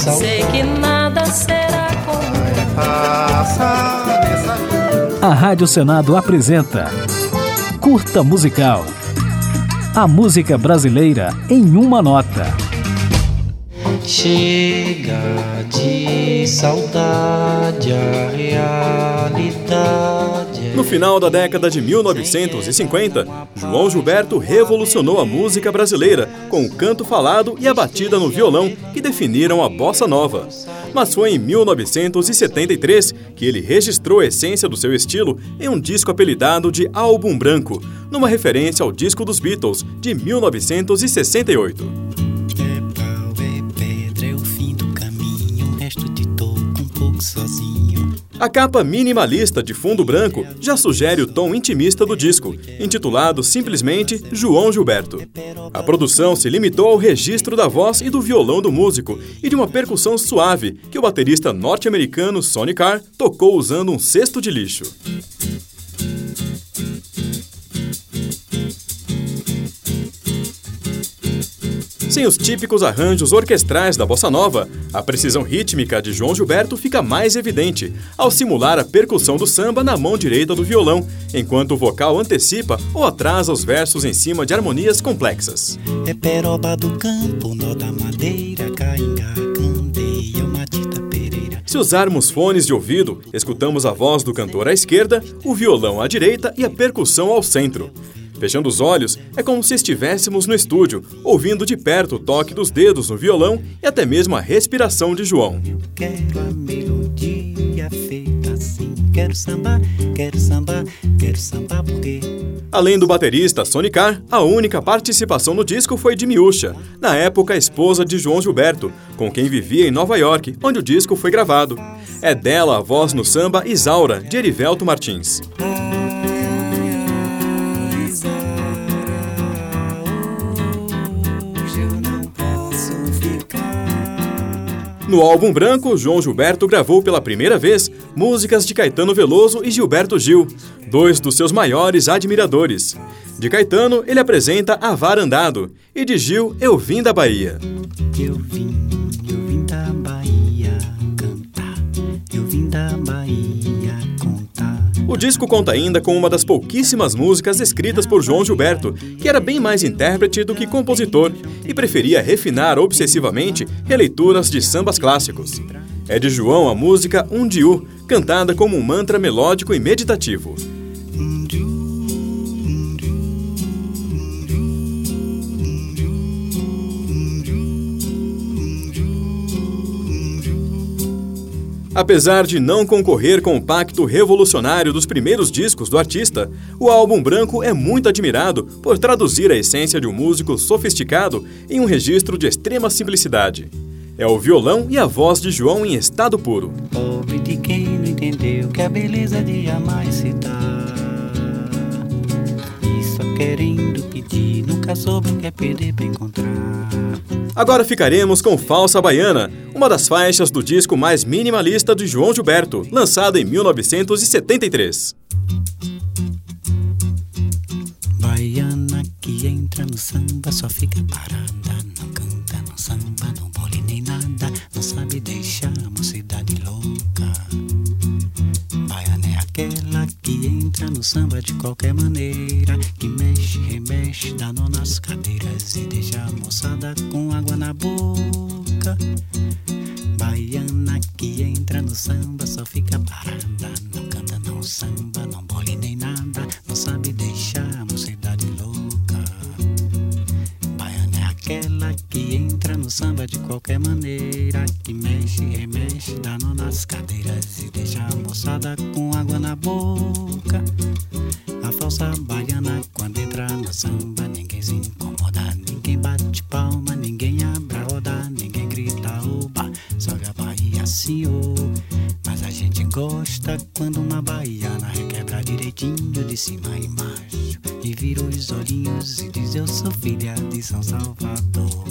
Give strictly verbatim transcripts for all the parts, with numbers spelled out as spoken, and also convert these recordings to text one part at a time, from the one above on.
saudade. Sei que nada será como passa nessa vida. A Rádio Senado apresenta Curta Musical. A música brasileira em uma nota. Chega de saudade a realidade. No final da década de mil novecentos e cinquenta, João Gilberto revolucionou a música brasileira com o canto falado e a batida no violão que definiram a bossa nova. Mas foi em mil novecentos e setenta e três que ele registrou a essência do seu estilo em um disco apelidado de Álbum Branco, numa referência ao disco dos Beatles de mil novecentos e sessenta e oito. A capa minimalista de fundo branco já sugere o tom intimista do disco, intitulado simplesmente João Gilberto. A produção se limitou ao registro da voz e do violão do músico e de uma percussão suave que o baterista norte-americano Sonny Carr tocou usando um cesto de lixo. Sem os típicos arranjos orquestrais da bossa nova, a precisão rítmica de João Gilberto fica mais evidente ao simular a percussão do samba na mão direita do violão, enquanto o vocal antecipa ou atrasa os versos em cima de harmonias complexas. É peroba do campo, nó da madeira, cainga, candeia, matita pereira. Se usarmos fones de ouvido, escutamos a voz do cantor à esquerda, o violão à direita e a percussão ao centro. Fechando os olhos, é como se estivéssemos no estúdio, ouvindo de perto o toque dos dedos no violão e até mesmo a respiração de João. Eu quero a melodia feita assim. Quero sambar, quero sambar, quero sambar porque... Além do baterista Sonny Carr, a única participação no disco foi de Miúcha, na época esposa de João Gilberto, com quem vivia em Nova York, onde o disco foi gravado. É dela a voz no samba Isaura, de Erivelto Martins. No Álbum Branco, João Gilberto gravou pela primeira vez músicas de Caetano Veloso e Gilberto Gil, dois dos seus maiores admiradores. De Caetano, ele apresenta A Varandado, e de Gil, Eu Vim da Bahia. Eu vim, eu vim da Bahia cantar, eu vim da Bahia contar. O disco conta ainda com uma das pouquíssimas músicas escritas por João Gilberto, que era bem mais intérprete do que compositor e preferia refinar obsessivamente releituras de sambas clássicos. É de João a música Undiú, cantada como um mantra melódico e meditativo. Apesar de não concorrer com o pacto revolucionário dos primeiros discos do artista, o Álbum Branco é muito admirado por traduzir a essência de um músico sofisticado em um registro de extrema simplicidade. É o violão e a voz de João em estado puro. Pobre de quem não entendeu que a beleza de amar se dá. E só querendo pedir, nunca soube o que é perder pra encontrar. Agora ficaremos com Falsa Baiana, uma das faixas do disco mais minimalista de João Gilberto, lançado em mil novecentos e setenta e três. Baiana que entra no samba só fica parada, não canta, não samba, não bole nem nada, não sabe deixar a mocidade louca. Baiana é aquela que entra no samba de qualquer maneira, que mexe, remexe, dá nó nas cadeiras e deixa a moçada com água na boca. Baiana que entra no samba só fica parada, não canta, não samba, não bole nem nada, não sabe deixar a mocidade louca. Baiana é aquela que entra no samba de qualquer maneira, que mexe, remexe, dá nó nas cadeiras e deixa a moçada com água na boca. A falsa baiana quando entra no samba, ninguém se incomoda, ninguém bate palma, ninguém abre a roda, ninguém grita oba, sobe a Bahia assim oh. Mas a gente gosta quando uma baiana requebra direitinho de cima e embaixo e vira os olhinhos e diz eu sou filha de São Salvador.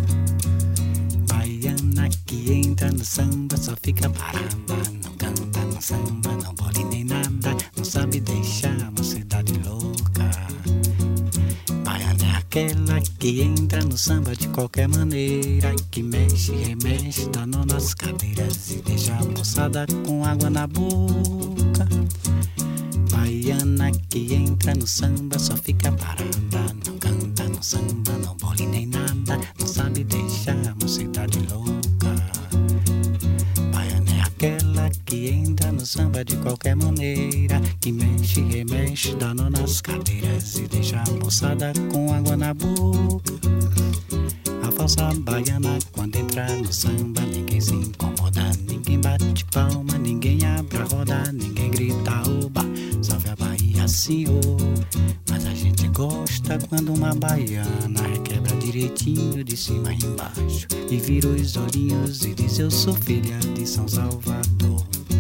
Baiana que entra no samba só fica parada, não canta, não samba, não bole nem nada, não sabe deixar a mocidade louca. Baiana é aquela que entra no no samba de qualquer maneira, que mexe, remexe, dá nó nas cadeiras e deixa a moçada com água na boca. Baiana que entra no samba só fica parada, não canta, não samba, não bole nem nada, não sabe deixar a mocidade louca. Baiana é aquela que entra no samba de qualquer maneira, que mexe, remexe, dá nó nas cadeiras e deixa a moçada com água na boca. A falsa baiana quando entra no samba, ninguém se incomoda, ninguém bate palma, ninguém abre a roda, ninguém grita oba, salve a Bahia, senhor. Mas a gente gosta quando uma baiana requebra direitinho de cima e embaixo e vira os olhinhos e diz: eu sou filha de São Salvador.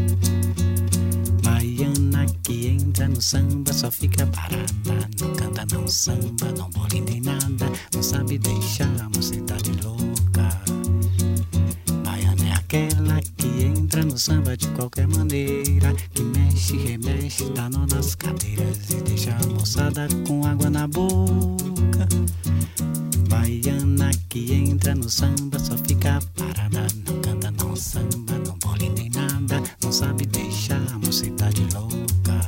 Baiana que entra no samba só fica parada, não canta, não samba, não bole nem nada, não sabe deixar a mocidade louca. Baiana é aquela que entra no samba de qualquer maneira, que mexe, remexe, dá nó nas cadeiras e deixa a moçada com água na boca. Baiana que entra no samba só fica parada, não canta, não samba, não bole nem nada, não sabe deixar a mocidade louca.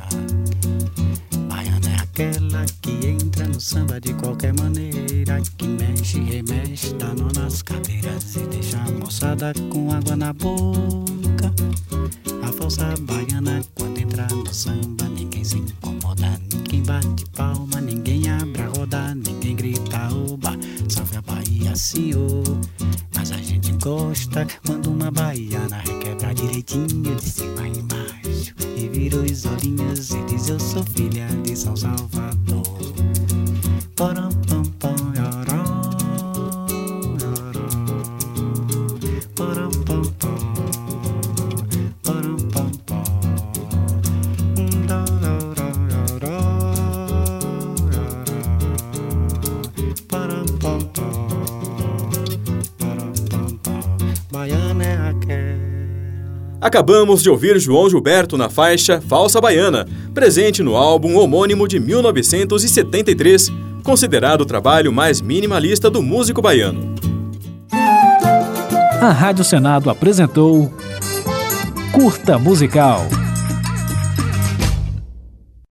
Baiana é aquela que entra no samba de qualquer maneira, que mexe, remexe, dá nó nas cadeiras e deixa a moçada com água na boca. A falsa baiana quando entra no samba, ninguém se incomoda, ninguém bate palma, ninguém abre a roda, ninguém grita oba, salve a Bahia, senhor. Mas a gente gosta quando uma baiana requebra direitinho de cima e embaixo e vira os olhinhos e diz: eu sou filha de São Salvador. Param, pam, pam, yoró, yoró. Param, pam, pam, param, pam, pam. Yoró, yoró, yoró. Param, pam, pam, param, pam, pam. Baiana é aquela. Acabamos de ouvir João Gilberto na faixa Falsa Baiana, presente no álbum homônimo de mil novecentos e setenta e três, considerado o trabalho mais minimalista do músico baiano. A Rádio Senado apresentou Curta Musical.